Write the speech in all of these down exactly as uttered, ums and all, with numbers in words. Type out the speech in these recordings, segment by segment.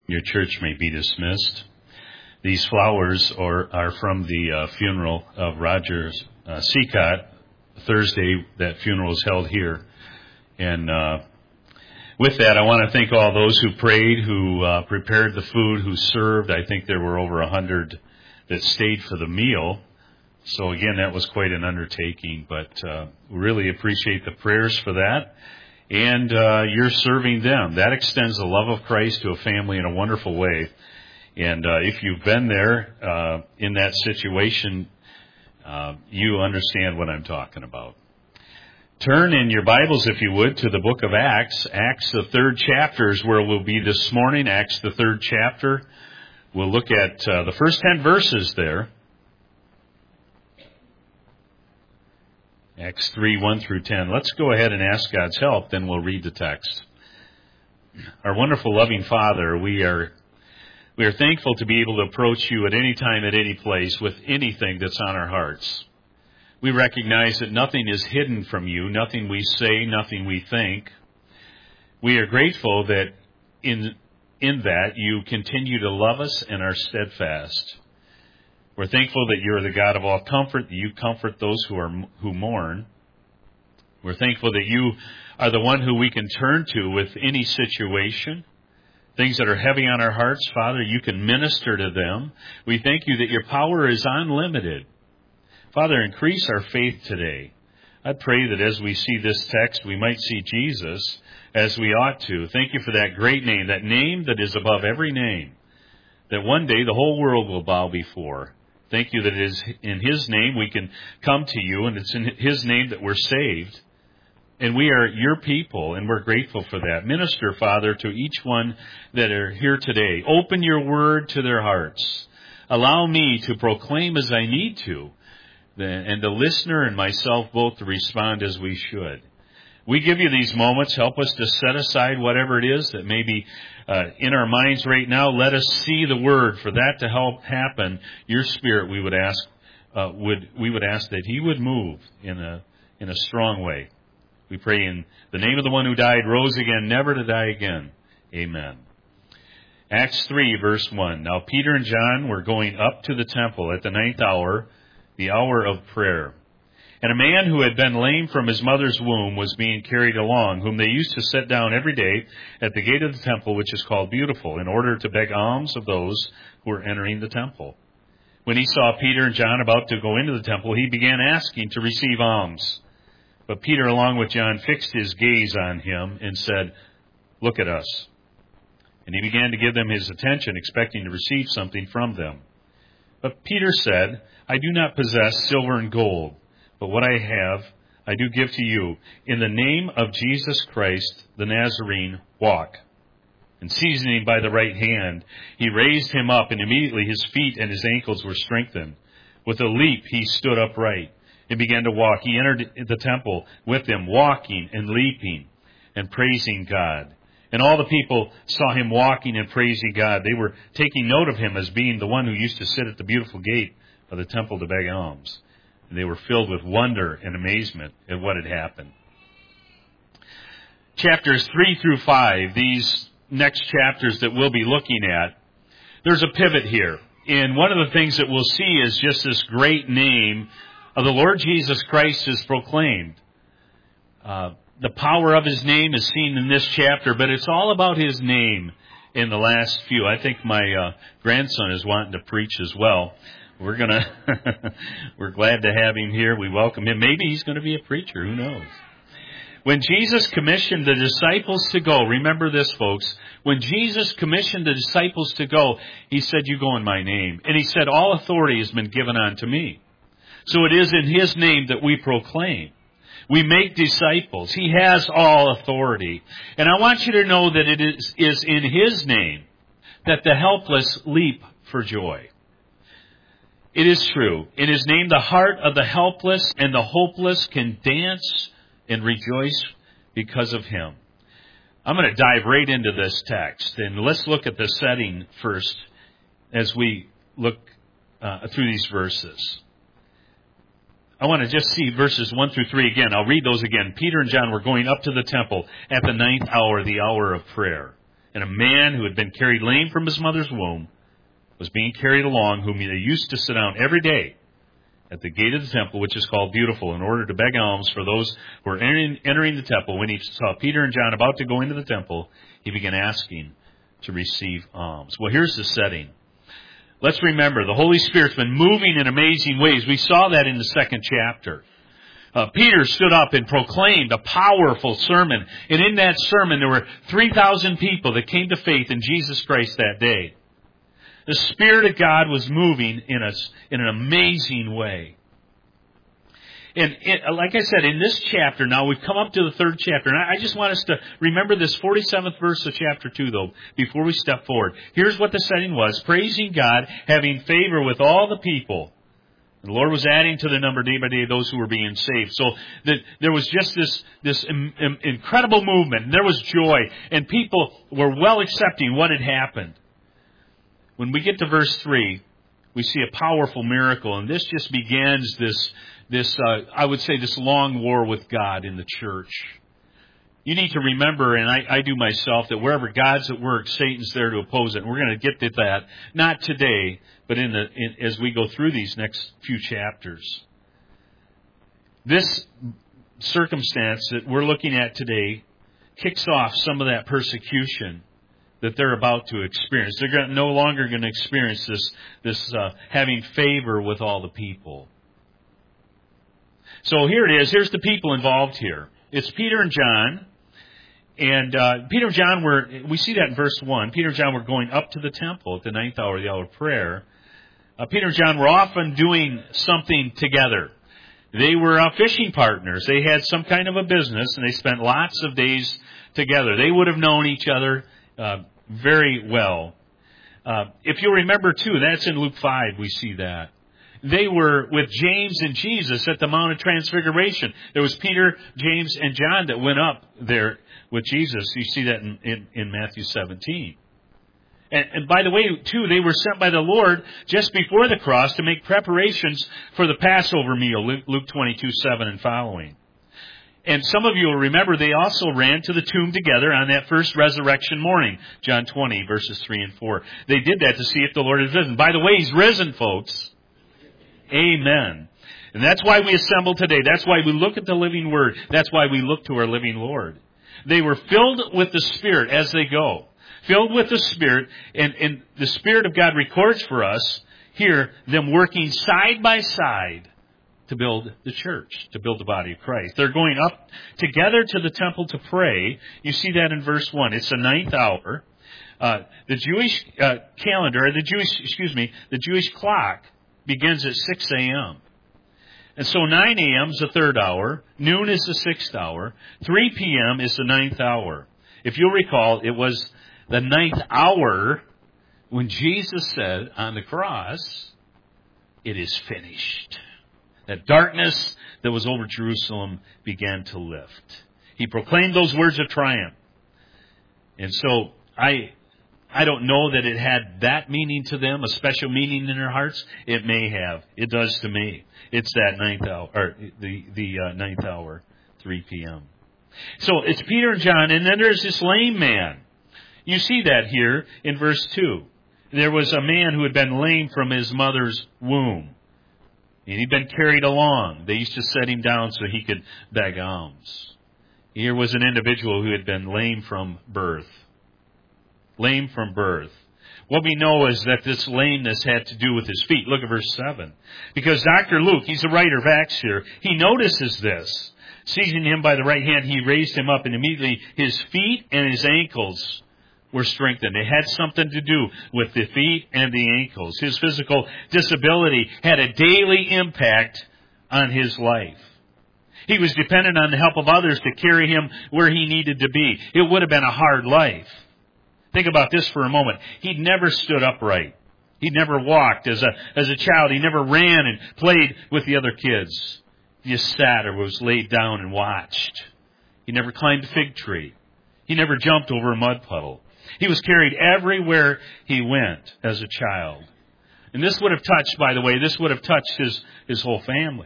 Your church may be dismissed. These flowers are, are from the uh, funeral of Roger uh, Seacott. Thursday, that funeral is held here. And uh, with that, I want to thank all those who prayed, who uh, prepared the food, who served. I think there were over a hundred that stayed for the meal. So again, that was quite an undertaking, but uh, we really appreciate the prayers for that. And uh, you're serving them. That extends the love of Christ to a family in a wonderful way. And uh, if you've been there uh, in that situation, uh, you understand what I'm talking about. Turn in your Bibles, if you would, to the book of Acts. Acts, the third chapter, is where we'll be this morning. Acts, the third chapter. We'll look at uh, the first ten verses there. Acts three, one through ten. Let's go ahead and ask God's help, then we'll read the text. Our wonderful, loving Father, we are we are thankful to be able to approach you at any time, at any place, with anything that's on our hearts. We recognize that nothing is hidden from you, nothing we say, nothing we think. We are grateful that in in that you continue to love us and are steadfast. We're thankful that you're the God of all comfort, that you comfort those who are who mourn. We're thankful that you are the one who we can turn to with any situation. Things that are heavy on our hearts, Father, you can minister to them. We thank you that your power is unlimited. Father, increase our faith today. I pray that as we see this text, we might see Jesus as we ought to. Thank you for that great name, that name that is above every name, that one day the whole world will bow before. Thank you that it is in His name we can come to you, and it's in His name that we're saved. And we are your people, and we're grateful for that. Minister, Father, to each one that are here today. Open your word to their hearts. Allow me to proclaim as I need to, and the listener and myself both to respond as we should. We give you these moments. Help us to set aside whatever it is that may be uh, in our minds right now. Let us see the Word. For that to help happen, your Spirit, we would ask, uh, would we would ask that He would move in a in a strong way. We pray in the name of the one who died, rose again, never to die again. Amen. Acts three, verse one. Now Peter and John were going up to the temple at the ninth hour, the hour of prayer. And a man who had been lame from his mother's womb was being carried along, whom they used to set down every day at the gate of the temple, which is called Beautiful, in order to beg alms of those who were entering the temple. When he saw Peter and John about to go into the temple, he began asking to receive alms. But Peter, along with John, fixed his gaze on him and said, "Look at us." And he began to give them his attention, expecting to receive something from them. But Peter said, "I do not possess silver and gold, but what I have, I do give to you. In the name of Jesus Christ, the Nazarene, walk." And seizing him by the right hand, he raised him up, and immediately his feet and his ankles were strengthened. With a leap, he stood upright and began to walk. He entered the temple with them, walking and leaping and praising God. And all the people saw him walking and praising God. They were taking note of him as being the one who used to sit at the beautiful gate of the temple to beg alms. And they were filled with wonder and amazement at what had happened. Chapters three through five, these next chapters that we'll be looking at, there's a pivot here. And one of the things that we'll see is just this great name of the Lord Jesus Christ is proclaimed. Uh, the power of His name is seen in this chapter, but it's all about His name in the last few. I think my uh, grandson is wanting to preach as well. We're gonna, we're glad to have him here. We welcome him. Maybe he's going to be a preacher. Who knows? When Jesus commissioned the disciples to go, remember this, folks. When Jesus commissioned the disciples to go, He said, "You go in my name." And He said, "All authority has been given unto me." So it is in His name that we proclaim. We make disciples. He has all authority. And I want you to know that it is, is in His name that the helpless leap for joy. It is true. In His name, the heart of the helpless and the hopeless can dance and rejoice because of Him. I'm going to dive right into this text. And let's look at the setting first as we look uh, through these verses. I want to just see verses one through three again. I'll read those again. Peter and John were going up to the temple at the ninth hour, the hour of prayer. And a man who had been carried lame from his mother's womb was being carried along, whom they used to sit down every day at the gate of the temple, which is called Beautiful, in order to beg alms for those who were entering, entering the temple. When he saw Peter and John about to go into the temple, he began asking to receive alms. Well, here's the setting. Let's remember, the Holy Spirit's been moving in amazing ways. We saw that in the second chapter. Uh, Peter stood up and proclaimed a powerful sermon. And in that sermon, there were three thousand people that came to faith in Jesus Christ that day. The Spirit of God was moving in us in an amazing way. And it, like I said, in this chapter now, we've come up to the third chapter. And I just want us to remember this forty-seventh verse of chapter two, though, before we step forward. Here's what the setting was. Praising God, having favor with all the people. The Lord was adding to the number day by day those who were being saved. So that there was just this, this im- im- incredible movement. And there was joy. And people were well accepting what had happened. When we get to verse three, we see a powerful miracle. And this just begins this, this uh, I would say, this long war with God in the church. You need to remember, and I, I do myself, that wherever God's at work, Satan's there to oppose it. And we're going to get to that, not today, but in the in, as we go through these next few chapters. This circumstance that we're looking at today kicks off some of that persecution that they're about to experience. They're no longer going to experience this, this uh, having favor with all the people. So here it is. Here's the people involved here. It's Peter and John. And uh, Peter and John were, we see that in verse one. Peter and John were going up to the temple at the ninth hour, the hour of prayer. Uh, Peter and John were often doing something together. They were uh, fishing partners. They had some kind of a business, and they spent lots of days together. They would have known each other uh, very well. Uh, if you remember, too, that's in Luke five, we see that. They were with James and Jesus at the Mount of Transfiguration. There was Peter, James, and John that went up there with Jesus. You see that in, in, in Matthew seventeen. And, and by the way, too, they were sent by the Lord just before the cross to make preparations for the Passover meal, Luke, Luke twenty-two seven and following. And some of you will remember they also ran to the tomb together on that first resurrection morning, John twenty, verses three and four. They did that to see if the Lord is risen. By the way, He's risen, folks. Amen. And that's why we assemble today. That's why we look at the living Word. That's why we look to our living Lord. They were filled with the Spirit as they go. Filled with the Spirit. And, and the Spirit of God records for us here them working side by side to build the church, to build the body of Christ. They're going up together to the temple to pray. You see that in verse one. It's the ninth hour. Uh, the Jewish uh, calendar, the Jewish, excuse me, the Jewish clock begins at six a.m. And so nine a.m. is the third hour, noon is the sixth hour, three p.m. is the ninth hour. If you'll recall, it was the ninth hour when Jesus said on the cross, "It is finished." That darkness that was over Jerusalem began to lift. He proclaimed those words of triumph. And so I I don't know that it had that meaning to them, a special meaning in their hearts. It may have. It does to me. It's that ninth hour, or the the uh, ninth hour, three p.m. So it's Peter and John, and then there's this lame man. You see that here in verse two. There was a man who had been lame from his mother's womb. And he'd been carried along. They used to set him down so he could beg alms. Here was an individual who had been lame from birth. Lame from birth. What we know is that this lameness had to do with his feet. Look at verse seven. Because Doctor Luke, he's the writer of Acts here, he notices this. Seizing him by the right hand, he raised him up, and immediately his feet and his ankles were strengthened. It had something to do with the feet and the ankles. His physical disability had a daily impact on his life. He was dependent on the help of others to carry him where he needed to be. It would have been a hard life. Think about this for a moment. He'd never stood upright. He'd never walked as a as a child. He never ran and played with the other kids. He just sat or was laid down and watched. He never climbed a fig tree. He never jumped over a mud puddle. He was carried everywhere he went as a child. And this would have touched, by the way, this would have touched his, his whole family.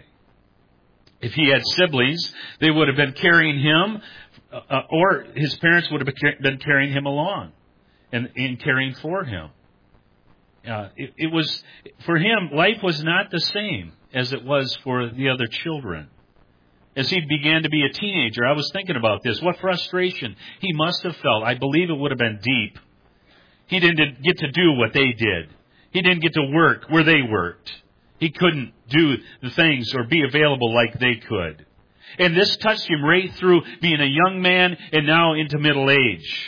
If he had siblings, they would have been carrying him, uh, or his parents would have been carrying him along. and in caring for him. Uh, it, it was, for him, life was not the same as it was for the other children. As he began to be a teenager, I was thinking about this. What frustration he must have felt. I believe it would have been deep. He didn't get to do what they did. He didn't get to work where they worked. He couldn't do the things or be available like they could. And this touched him right through being a young man and now into middle age.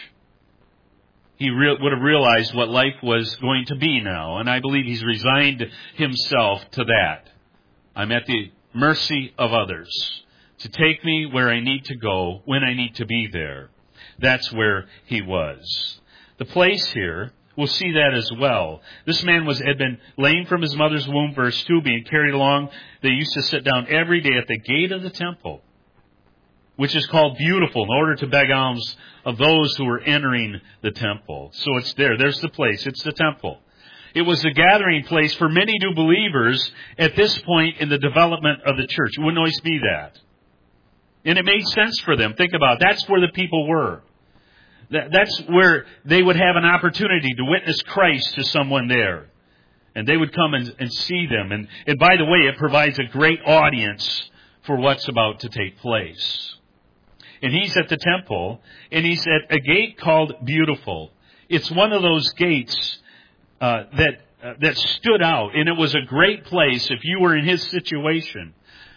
He re- would have realized what life was going to be now. And I believe he's resigned himself to that. I'm at the mercy of others to take me where I need to go, when I need to be there. That's where he was. The place here, we'll see that as well. This man was had been lame from his mother's womb, verse two, being carried along. They used to sit down every day at the gate of the temple, which is called Beautiful, in order to beg alms of those who were entering the temple. So it's there. There's the place. It's the temple. It was a gathering place for many new believers at this point in the development of the church. It wouldn't always be that. And it made sense for them. Think about it. That's where the people were. That's where they would have an opportunity to witness Christ to someone there. And they would come and, and see them. And, and by the way, it provides a great audience for what's about to take place. And he's at the temple, and he's at a gate called Beautiful. It's one of those gates uh, that uh, that stood out, and it was a great place if you were in his situation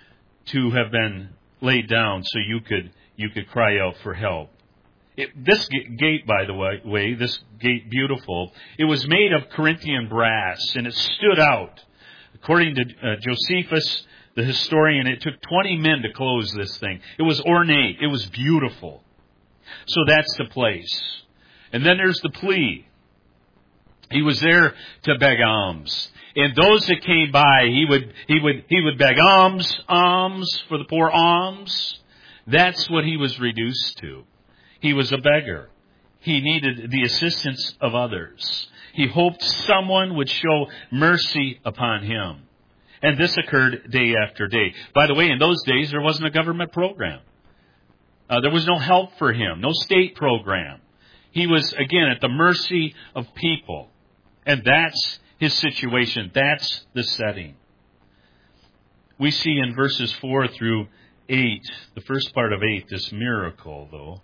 to have been laid down so you could you could cry out for help. It, this gate, by the way, way, this gate Beautiful, it was made of Corinthian brass, and it stood out. According to uh, Josephus, the historian, it took twenty men to close this thing. It was ornate. It was beautiful. So that's the place. And then there's the plea. He was there to beg alms. And those that came by, he would he would he would beg alms, alms for the poor, alms. That's what he was reduced to. He was a beggar. He needed the assistance of others. He hoped someone would show mercy upon him. And this occurred day after day. By the way, in those days, there wasn't a government program. Uh, there was no help for him, no state program. He was, again, at the mercy of people. And that's his situation. That's the setting. We see in verses four through eight, the first part of eight, this miracle, though.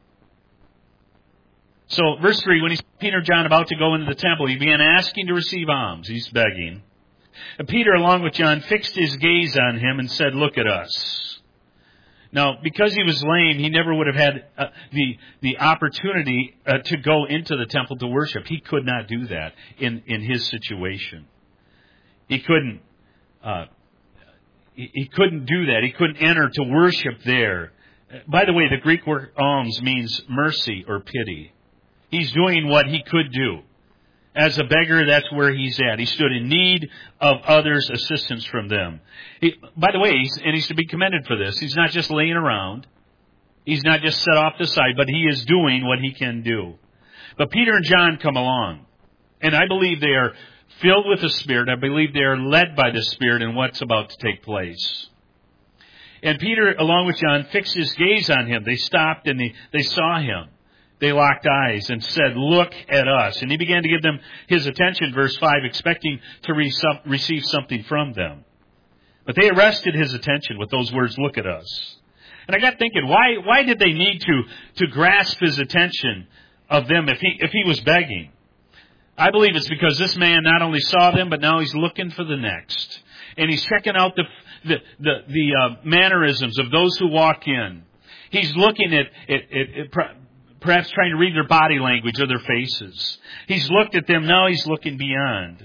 So, verse three, when he saw Peter and John about to go into the temple, he began asking to receive alms. He's begging. And Peter, along with John, fixed his gaze on him and said, "Look at us." Now, because he was lame, he never would have had uh, the the opportunity uh, to go into the temple to worship. He could not do that in, in his situation. He couldn't. Uh, he, he couldn't do that. He couldn't enter to worship there. By the way, the Greek word alms means mercy or pity. He's doing what he could do. As a beggar, that's where he's at. He stood in need of others' assistance from them. He, by the way, he's, and he's to be commended for this. He's not just laying around. He's not just set off to the side, but he is doing what he can do. But Peter and John come along. And I believe they are filled with the Spirit. I believe they are led by the Spirit in what's about to take place. And Peter, along with John, fixed his gaze on him. They stopped and they, they saw him. They locked eyes and said, "Look at us." And he began to give them his attention, verse five, expecting to receive something from them. But they arrested his attention with those words, "Look at us." And I got thinking, why why did they need to, to grasp his attention of them if he if he was begging? I believe it's because this man not only saw them, but now he's looking for the next. And he's checking out the the the, the uh, mannerisms of those who walk in. He's looking at at, at, at perhaps trying to read their body language or their faces. He's looked at them. Now he's looking beyond.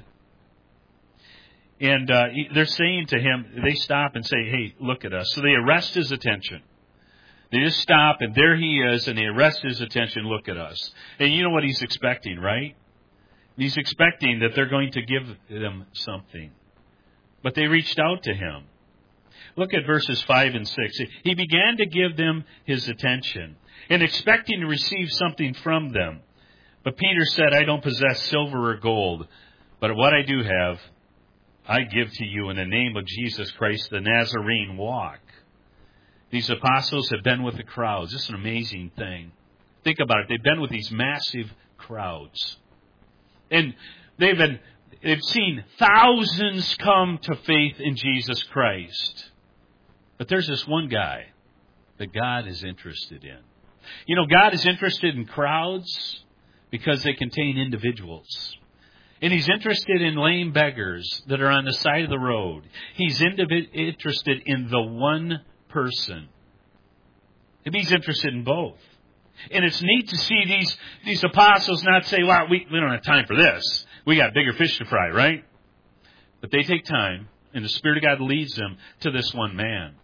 And uh, they're saying to him, they stop and say, "Hey, look at us." So they arrest his attention. They just stop, and there he is, and they arrest his attention, "Look at us." And you know what he's expecting, right? He's expecting that they're going to give them something. But they reached out to him. Look at verses five and six. He began to give them his attention, and expecting to receive something from them. But Peter said, "I don't possess silver or gold, but what I do have, I give to you in the name of Jesus Christ, the Nazarene, walk." These apostles have been with the crowds. This is an amazing thing. Think about it. They've been with these massive crowds. And they've been, they've seen thousands come to faith in Jesus Christ. But there's this one guy that God is interested in. You know, God is interested in crowds because they contain individuals. And He's interested in lame beggars that are on the side of the road. He's indiv- interested in the one person. And He's interested in both. And it's neat to see these, these apostles not say, well, we, we don't have time for this. We got bigger fish to fry, right? But they take time, and the Spirit of God leads them to this one man.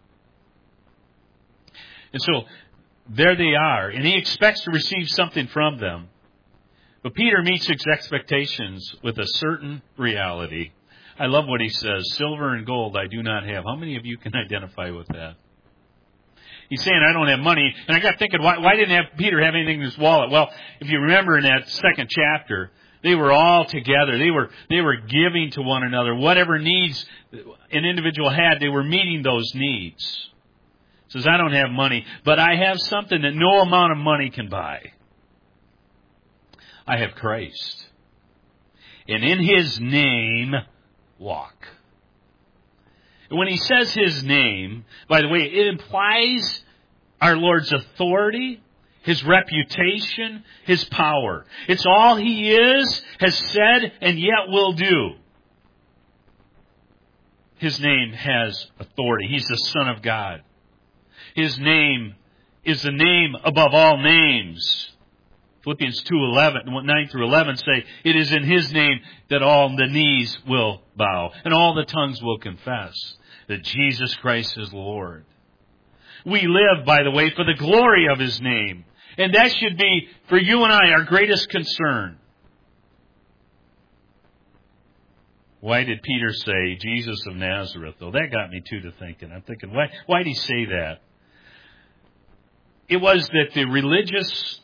And so, there they are, and He expects to receive something from them. But Peter meets his expectations with a certain reality. I love what he says, silver and gold I do not have. How many of you can identify with that? He's saying, I don't have money. And I got thinking, why, why didn't have Peter have anything in his wallet? Well, if you remember in that second chapter, they were all together. They were, they were giving to one another. Whatever needs an individual had, they were meeting those needs. He says, I don't have money, but I have something that no amount of money can buy. I have Christ. And in His name, walk. When he says His name, by the way, it implies our Lord's authority, His reputation, His power. It's all He is, has said, and yet will do. His name has authority. He's the Son of God. His name is the name above all names. Philippians two eleven, nine through eleven say, it is in His name that all the knees will bow and all the tongues will confess that Jesus Christ is Lord. We live, by the way, for the glory of His name. And that should be, for you and I, our greatest concern. Why did Peter say Jesus of Nazareth, though? That got me too to thinking. I'm thinking, why, why did he say that? It was that the religious,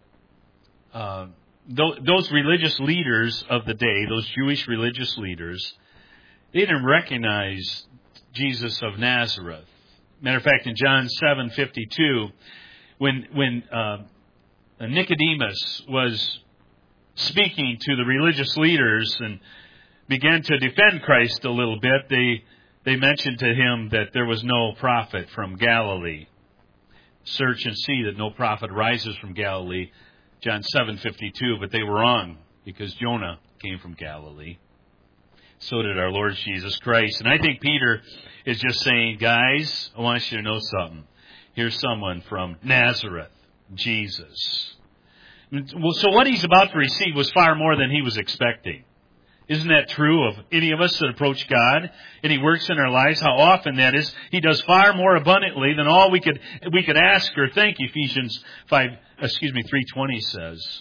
uh, th- those religious leaders of the day, those Jewish religious leaders, they didn't recognize Jesus of Nazareth. Matter of fact, in John seven fifty-two, when when uh, Nicodemus was speaking to the religious leaders and began to defend Christ a little bit, they they mentioned to him that there was no prophet from Galilee. Search and see that no prophet rises from Galilee, John seven fifty-two, but they were wrong because Jonah came from Galilee. So did our Lord Jesus Christ. And I think Peter is just saying, guys, I want you to know something. Here's someone from Nazareth, Jesus. So what he's about to receive was far more than he was expecting. Isn't that true of any of us that approach God and He works in our lives? How often that is, He does far more abundantly than all we could we could ask or think. Ephesians five, excuse me, three twenty says.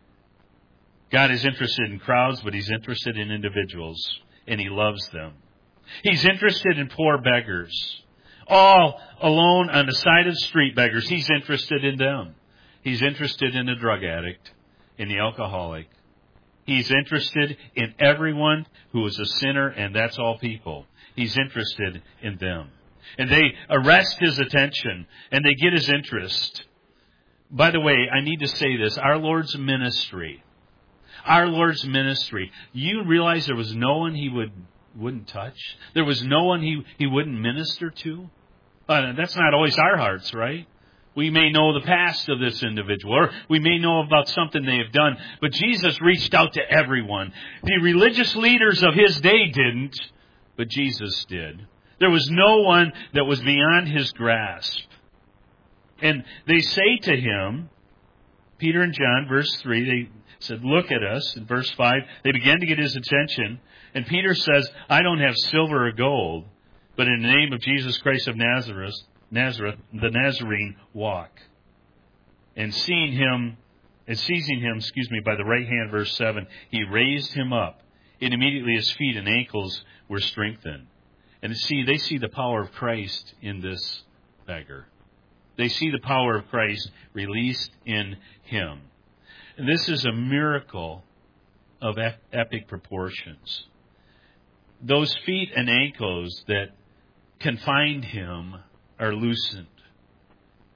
God is interested in crowds, but He's interested in individuals, and He loves them. He's interested in poor beggars, all alone on the side of the street beggars. He's interested in them. He's interested in the drug addict, in the alcoholic. He's interested in everyone who is a sinner, and that's all people. He's interested in them. And they arrest His attention, and they get His interest. By the way, I need to say this. Our Lord's ministry, our Lord's ministry, you realize there was no one He would, wouldn't touch? There was no one He, he wouldn't minister to? Uh, that's not always our hearts, right? We may know the past of this individual, or we may know about something they have done, but Jesus reached out to everyone. The religious leaders of His day didn't, but Jesus did. There was no one that was beyond His grasp. And they say to Him, Peter and John, verse three, they said, look at us. In verse five, they began to get His attention. And Peter says, I don't have silver or gold, but in the name of Jesus Christ of Nazareth, Nazareth, the Nazarene, walk. And seeing him, and seizing him, excuse me, by the right hand, verse seven, he raised him up, and immediately his feet and ankles were strengthened. And see, they see the power of Christ in this beggar. They see the power of Christ released in him. And this is a miracle of epic proportions. Those feet and ankles that confined him are loosened.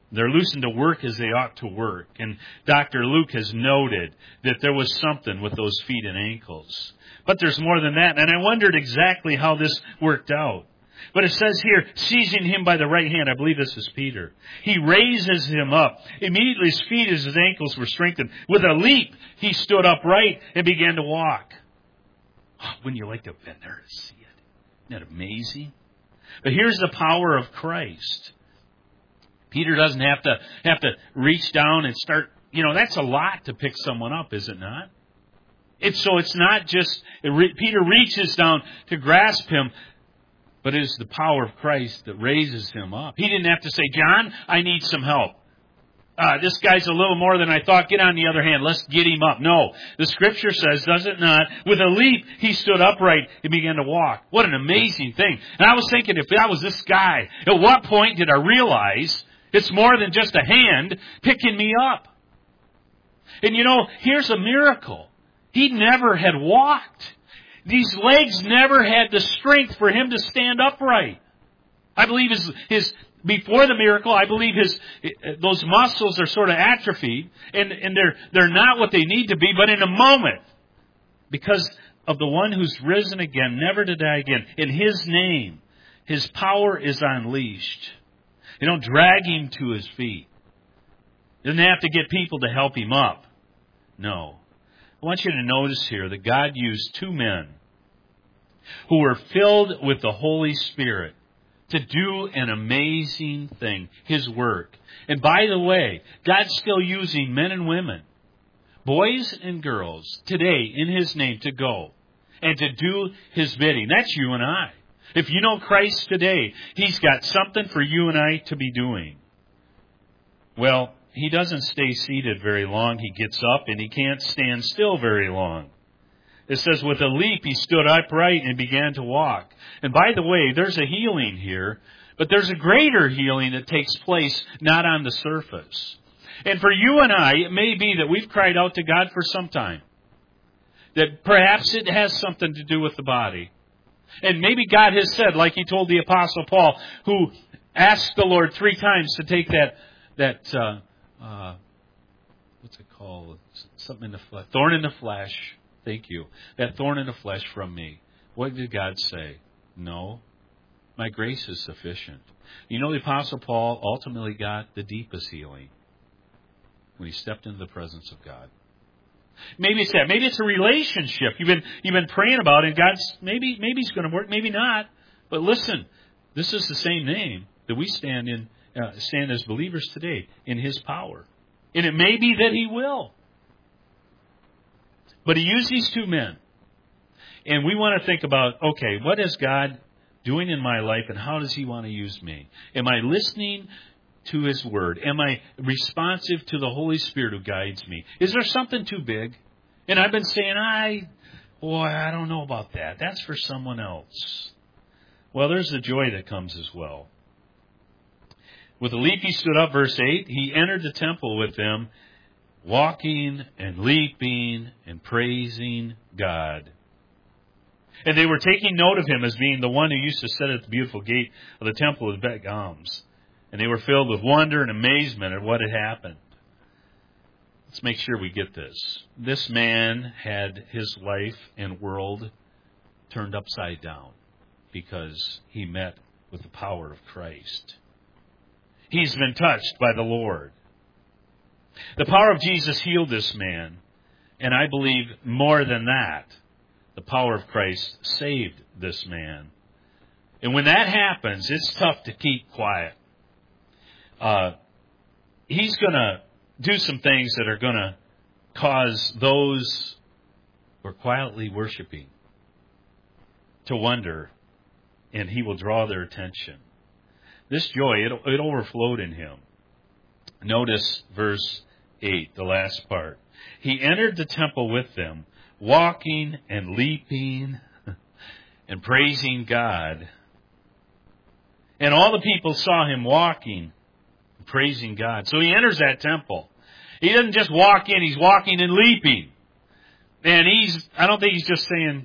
They're loosened to work as they ought to work. And Doctor Luke has noted that there was something with those feet and ankles. But there's more than that. And I wondered exactly how this worked out. But it says here, seizing him by the right hand, I believe this is Peter. He raises him up. Immediately his feet and his ankles were strengthened. With a leap, he stood upright and began to walk. Oh, wouldn't you like to have been there to see it? Isn't that amazing? But here's the power of Christ. Peter doesn't have to have to reach down and start, you know, that's a lot to pick someone up, is it not? It's so it's not just, it re, Peter reaches down to grasp him, but it is the power of Christ that raises him up. He didn't have to say, John, I need some help. Uh, this guy's a little more than I thought. Get on the other hand. Let's get him up. No. The Scripture says, does it not? With a leap, he stood upright and began to walk. What an amazing thing. And I was thinking, if that was this guy, at what point did I realize it's more than just a hand picking me up? And you know, here's a miracle. He never had walked. These legs never had the strength for him to stand upright. I believe his, his before the miracle, I believe his those muscles are sort of atrophied, and, and they're they're not what they need to be. But in a moment, because of the one who's risen again, never to die again, in His name, His power is unleashed. You don't drag him to his feet. You don't have to get people to help him up. No. I want you to notice here that God used two men who were filled with the Holy Spirit to do an amazing thing, His work. And by the way, God's still using men and women, boys and girls, today in His name to go and to do His bidding. That's you and I. If you know Christ today, He's got something for you and I to be doing. Well, He doesn't stay seated very long. He gets up and He can't stand still very long. It says, with a leap, He stood upright and began to walk. And by the way, there's a healing here, but there's a greater healing that takes place not on the surface. And for you and I, it may be that we've cried out to God for some time. That perhaps it has something to do with the body. And maybe God has said, like He told the Apostle Paul, who asked the Lord three times to take that, that uh, uh, what's it called? Something in the flesh. Thorn in the flesh. Thank you. That thorn in the flesh from me. What did God say? No. My grace is sufficient. You know, the Apostle Paul ultimately got the deepest healing when he stepped into the presence of God. Maybe it's that. Maybe it's a relationship you've been you've been praying about, and God's maybe maybe He's going to work, maybe not. But listen, this is the same name that we stand in, uh, stand as believers today in His power, and it may be that He will. But He used these two men, and we want to think about, okay, what is God doing in my life, and how does He want to use me? Am I listening to His Word? Am I responsive to the Holy Spirit who guides me? Is there something too big? And I've been saying, I, boy, I don't know about that. That's for someone else. Well, there's the joy that comes as well. With a leap he stood up, verse eight. He entered the temple with them, walking and leaping and praising God. And they were taking note of Him as being the one who used to sit at the beautiful gate of the temple and beg alms. And they were filled with wonder and amazement at what had happened. Let's make sure we get this. This man had his life and world turned upside down because he met with the power of Christ. He's been touched by the Lord. The power of Jesus healed this man. And I believe more than that, the power of Christ saved this man. And when that happens, it's tough to keep quiet. Uh, he's going to do some things that are going to cause those who are quietly worshiping to wonder, and He will draw their attention. This joy, it, it overflowed in him. Notice verse eight, the last part. He entered the temple with them, walking and leaping and praising God. And all the people saw him walking, praising God. So he enters that temple. He doesn't just walk in, he's walking and leaping. And he's, I don't think he's just saying,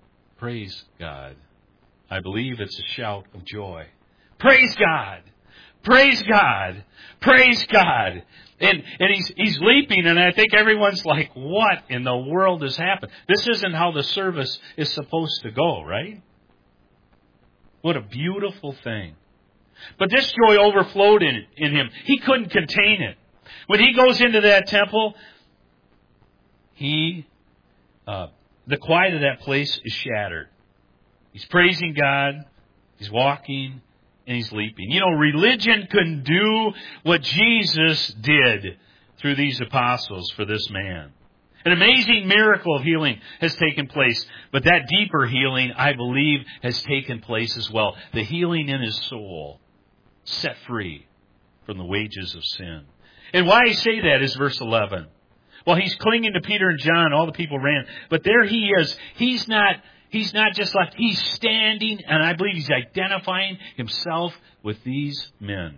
praise God. I believe it's a shout of joy. Praise God. Praise God. Praise God. And, and he's, he's leaping, and I think everyone's like, what in the world has happened? This isn't how the service is supposed to go, right? What a beautiful thing. But this joy overflowed in, in him. He couldn't contain it. When he goes into that temple, he, uh, the quiet of that place is shattered. He's praising God. He's walking. And he's leaping. You know, religion couldn't do what Jesus did through these apostles for this man. An amazing miracle of healing has taken place. But that deeper healing, I believe, has taken place as well. The healing in his soul, set free from the wages of sin. And why I say that is verse eleven. Well, he's clinging to Peter and John. All the people ran. But there he is. He's not... He's not just left. He's standing, and I believe he's identifying himself with these men.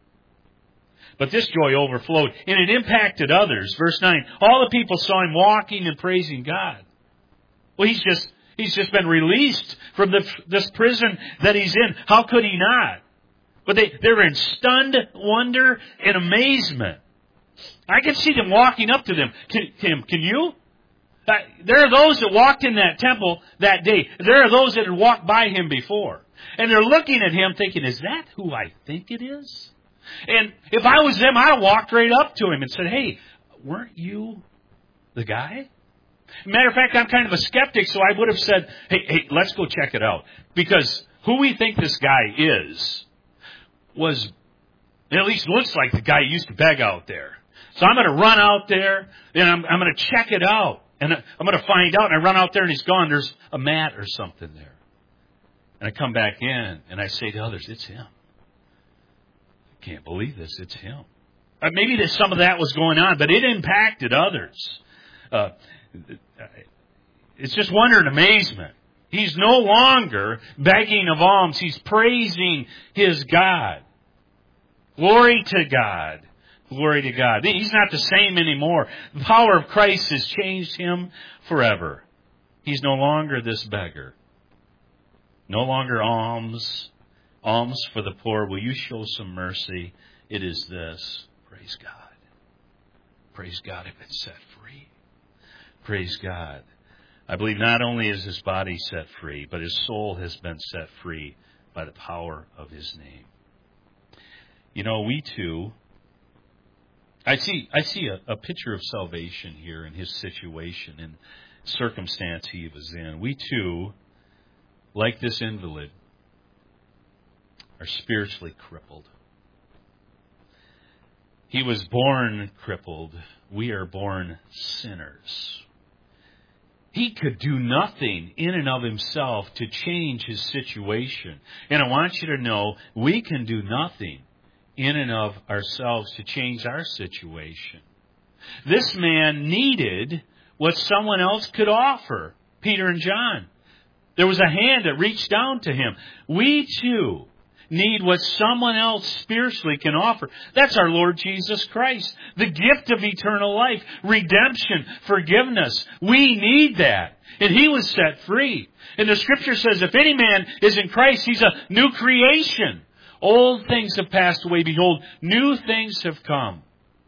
But this joy overflowed, and it impacted others. Verse nine, all the people saw him walking and praising God. Well, he's just he's just been released from the, this prison that he's in. How could he not? But they, they're in stunned wonder and amazement. I can see them walking up to them. To him. Can you? There are those that walked in that temple that day. There are those that had walked by him before. And they're looking at him thinking, is that who I think it is? And if I was them, I'd have walked right up to him and said, hey, weren't you the guy? Matter of fact, I'm kind of a skeptic, so I would have said, hey, hey, let's go check it out. Because who we think this guy is was, at least looks like the guy who used to beg out there. So I'm going to run out there, and I'm, I'm going to check it out. And I'm going to find out, and I run out there, and he's gone. There's a mat or something there. And I come back in, and I say to others, it's him. I can't believe this. It's him. Uh, maybe that some of that was going on, but it impacted others. Uh, it's just wonder and amazement. He's no longer begging of alms. He's praising his God. Glory to God. Glory to God. He's not the same anymore. The power of Christ has changed him forever. He's no longer this beggar. No longer alms. Alms for the poor. Will you show some mercy? It is this. Praise God. Praise God. I've been set free. Praise God. I believe not only is his body set free, but his soul has been set free by the power of his name. You know, we too... I see I see a, a picture of salvation here in his situation and circumstance he was in. We too, like this invalid, are spiritually crippled. He was born crippled. We are born sinners. He could do nothing in and of himself to change his situation. And I want you to know, we can do nothing in and of ourselves to change our situation. This man needed what someone else could offer, Peter and John. There was a hand that reached down to him. We too need what someone else spiritually can offer. That's our Lord Jesus Christ. The gift of eternal life, redemption, forgiveness. We need that. And he was set free. And the scripture says if any man is in Christ, he's a new creation. Old things have passed away. Behold, new things have come.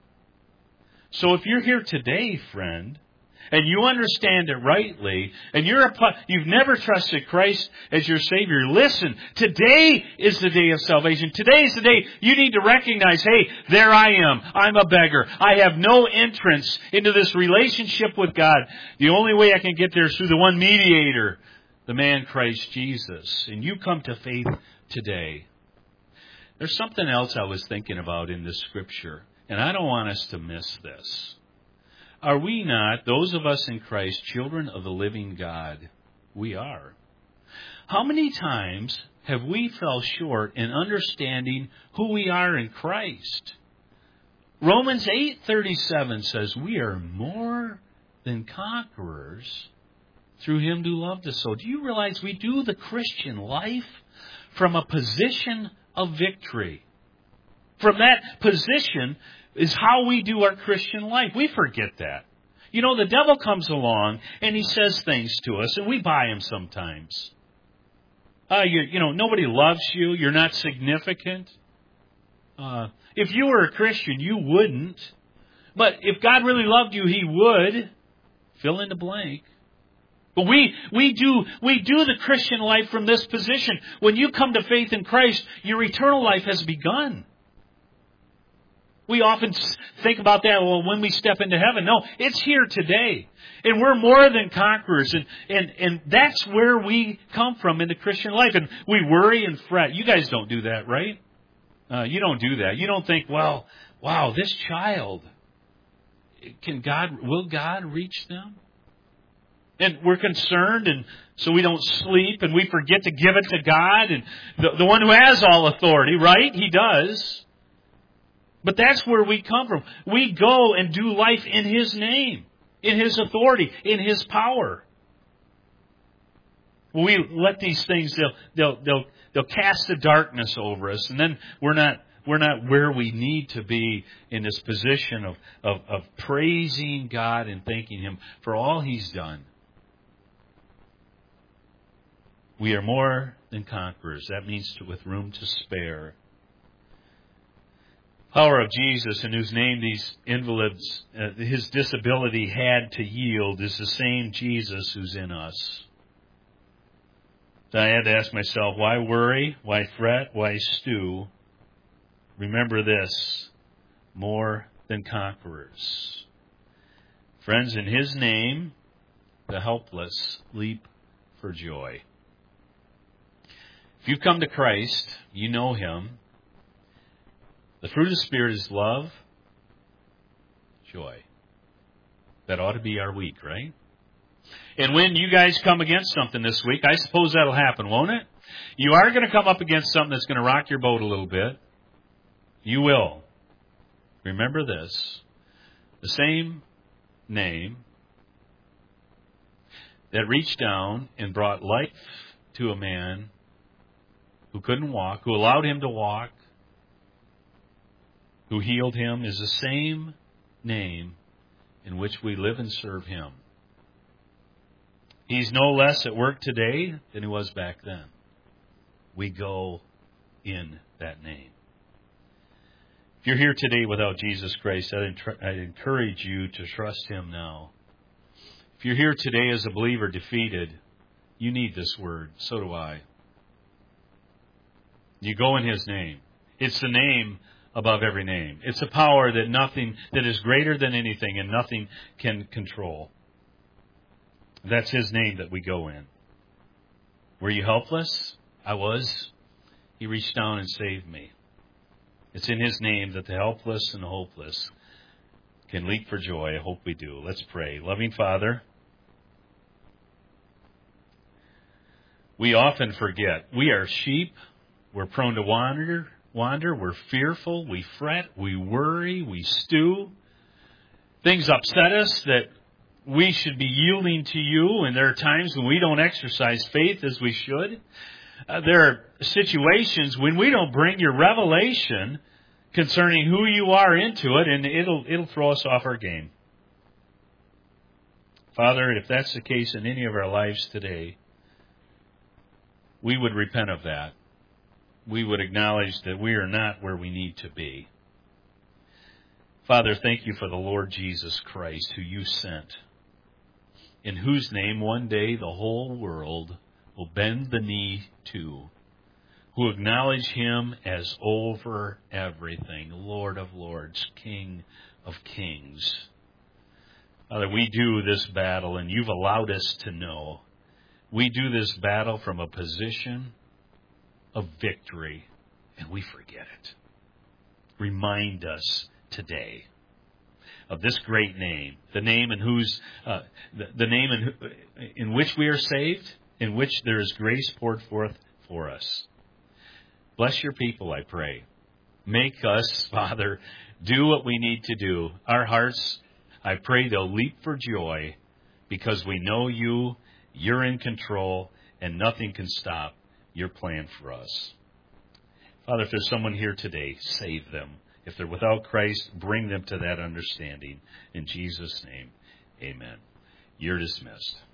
So if you're here today, friend, and you understand it rightly, and you're a, you've never trusted Christ as your Savior, listen, today is the day of salvation. Today is the day you need to recognize, hey, there I am. I'm a beggar. I have no entrance into this relationship with God. The only way I can get there is through the one mediator, the man Christ Jesus. And you come to faith today. There's something else I was thinking about in this scripture, and I don't want us to miss this. Are we not, those of us in Christ, children of the living God? We are. How many times have we fell short in understanding who we are in Christ? Romans eight thirty-seven says we are more than conquerors through him who loved us so. Do you realize we do the Christian life from a position of victory? From that position is how we do our Christian life. We forget that. You know, the devil comes along and he says things to us, and we buy him sometimes. Uh, you, you know, nobody loves you. You're not significant. Uh, if you were a Christian, you wouldn't. But if God really loved you, He would. Fill in the blank. But we, we do, we do the Christian life from this position. When you come to faith in Christ, your eternal life has begun. We often think about that, well, when we step into heaven. No, it's here today. And we're more than conquerors. And, and, and that's where we come from in the Christian life. And we worry and fret. You guys don't do that, right? Uh, you don't do that. You don't think, well, wow, this child, can God, will God reach them? And we're concerned, and so we don't sleep, and we forget to give it to God, and the, the one who has all authority, right? He does. But that's where we come from. We go and do life in His name, in His authority, in His power. We let these things, they'll, they'll, they'll, they'll cast the darkness over us, and then we're not, we're not where we need to be in this position of, of, of praising God and thanking Him for all He's done. We are more than conquerors. That means to, with room to spare. Power of Jesus, in whose name these invalids, uh, His disability had to yield, is the same Jesus who's in us. So I had to ask myself, why worry? Why fret? Why stew? Remember this, more than conquerors. Friends, in His name, the helpless leap for joy. If you've come to Christ, you know Him. The fruit of the Spirit is love, joy. That ought to be our week, right? And when you guys come against something this week, I suppose that'll happen, won't it? You are going to come up against something that's going to rock your boat a little bit. You will. Remember this. The same name that reached down and brought life to a man who couldn't walk, who allowed him to walk, who healed him, is the same name in which we live and serve Him. He's no less at work today than He was back then. We go in that name. If you're here today without Jesus Christ, I'd encourage you to trust Him now. If you're here today as a believer defeated, you need this word. So do I. You go in His name. It's the name above every name. It's a power that nothing, that is greater than anything and nothing can control. That's His name that we go in. Were you helpless? I was. He reached down and saved me. It's in His name that the helpless and the hopeless can leap for joy. I hope we do. Let's pray. Loving Father, we often forget. We are sheep. We're prone to wander. Wander. We're fearful. We fret. We worry. We stew. Things upset us that we should be yielding to You, and there are times when we don't exercise faith as we should. Uh, there are situations when we don't bring Your revelation concerning who You are into it, and it'll it'll throw us off our game. Father, if that's the case in any of our lives today, we would repent of that. We would acknowledge that we are not where we need to be. Father, thank You for the Lord Jesus Christ, who You sent, in whose name one day the whole world will bend the knee to, who acknowledge Him as over everything, Lord of lords, King of kings. Father, we do this battle, and You've allowed us to know. We do this battle from a position of victory, and we forget it. Remind us today of this great name, the name in whose, uh, the, the name in, in which we are saved, in which there is grace poured forth for us. Bless Your people, I pray. Make us, Father, do what we need to do. Our hearts, I pray they'll leap for joy because we know You, You're in control, and nothing can stop Your plan for us. Father, if there's someone here today, save them. If they're without Christ, bring them to that understanding. In Jesus' name, amen. You're dismissed.